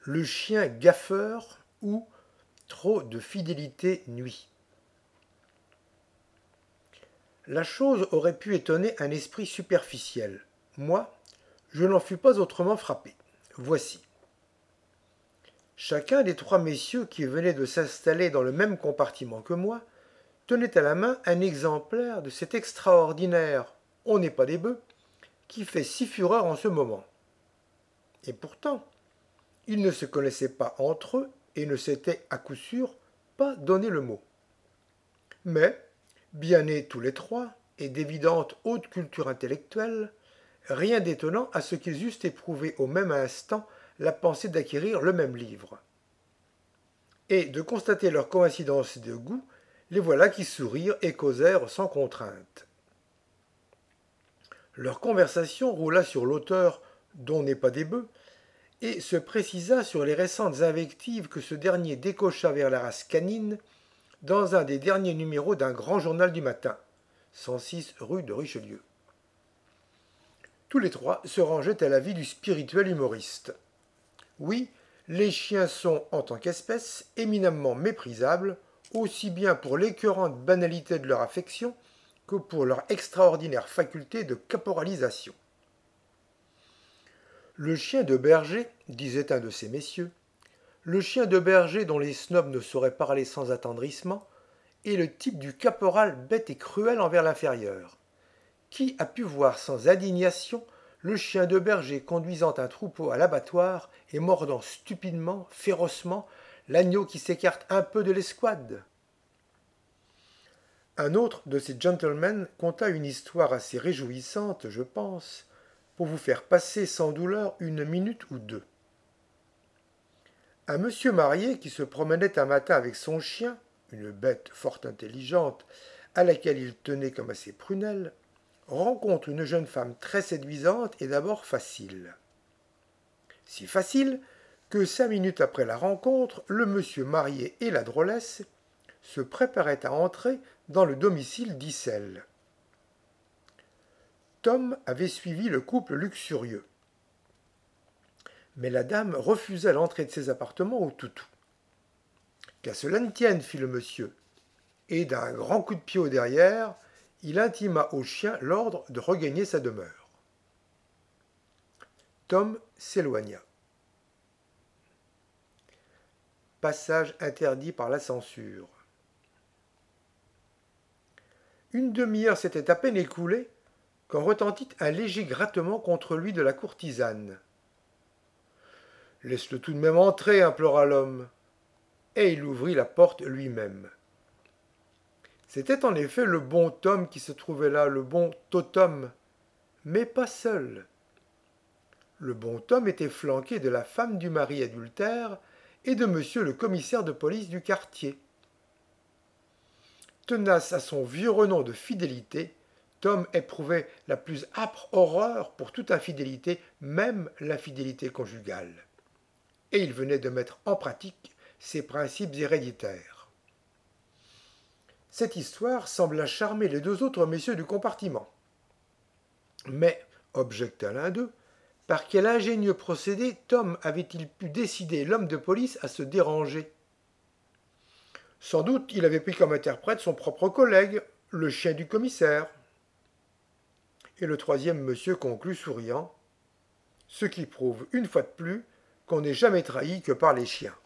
Le chien gaffeur ou trop de fidélité nuit. La chose aurait pu étonner un esprit superficiel. Moi, je n'en fus pas autrement frappé. Voici. Chacun des trois messieurs qui venaient de s'installer dans le même compartiment que moi tenait à la main un exemplaire de cet extraordinaire on n'est pas des bœufs qui fait si fureur en ce moment. Et pourtant, ils ne se connaissaient pas entre eux et ne s'étaient à coup sûr pas donné le mot. Mais, bien nés tous les trois, et d'évidente haute culture intellectuelle, rien d'étonnant à ce qu'ils eussent éprouvé au même instant la pensée d'acquérir le même livre. Et de constater leur coïncidence de goût, les voilà qui sourirent et causèrent sans contrainte. Leur conversation roula sur l'auteur dont n'est pas des bœufs, et se précisa sur les récentes invectives que ce dernier décocha vers la race canine dans un des derniers numéros d'un grand journal du matin, 106 rue de Richelieu. Tous les trois se rangeaient à l'avis du spirituel humoriste. Oui, les chiens sont, en tant qu'espèce, éminemment méprisables, aussi bien pour l'écœurante banalité de leur affection que pour leur extraordinaire faculté de caporalisation. Le chien de berger, disait un de ces messieurs, le chien de berger dont les snobs ne sauraient parler sans attendrissement, est le type du caporal bête et cruel envers l'inférieur. Qui a pu voir sans indignation le chien de berger conduisant un troupeau à l'abattoir et mordant stupidement, férocement, l'agneau qui s'écarte un peu de l'escouade? Un autre de ces gentlemen conta une histoire assez réjouissante, je pense, pour vous faire passer sans douleur une minute ou deux. Un monsieur marié qui se promenait un matin avec son chien, une bête fort intelligente, à laquelle il tenait comme à ses prunelles, rencontre une jeune femme très séduisante et d'abord facile. Si facile que 5 minutes après la rencontre, le monsieur marié et la drôlesse se préparaient à entrer dans le domicile d'Icelle. Tom avait suivi le couple luxurieux. Mais la dame refusa l'entrée de ses appartements au toutou. Qu'à cela ne tienne, fit le monsieur, et d'un grand coup de pied au derrière, il intima au chien l'ordre de regagner sa demeure. Tom s'éloigna. Passage interdit par la censure. Une demi-heure s'était à peine écoulée quand retentit un léger grattement contre lui de la courtisane. Laisse-le tout de même entrer, implora l'homme, et il ouvrit la porte lui-même. C'était en effet le bon Tom qui se trouvait là, le bon Totom, mais pas seul. Le bon Tom était flanqué de la femme du mari adultère et de monsieur le commissaire de police du quartier. Tenace à son vieux renom de fidélité, Tom éprouvait la plus âpre horreur pour toute infidélité, même l'infidélité conjugale. Et il venait de mettre en pratique ses principes héréditaires. Cette histoire sembla charmer les deux autres messieurs du compartiment. Mais, objecta l'un d'eux, par quel ingénieux procédé Tom avait-il pu décider l'homme de police à se déranger? Sans doute il avait pris comme interprète son propre collègue, le chien du commissaire. Et le troisième monsieur conclut souriant, ce qui prouve une fois de plus qu'on n'est jamais trahi que par les chiens.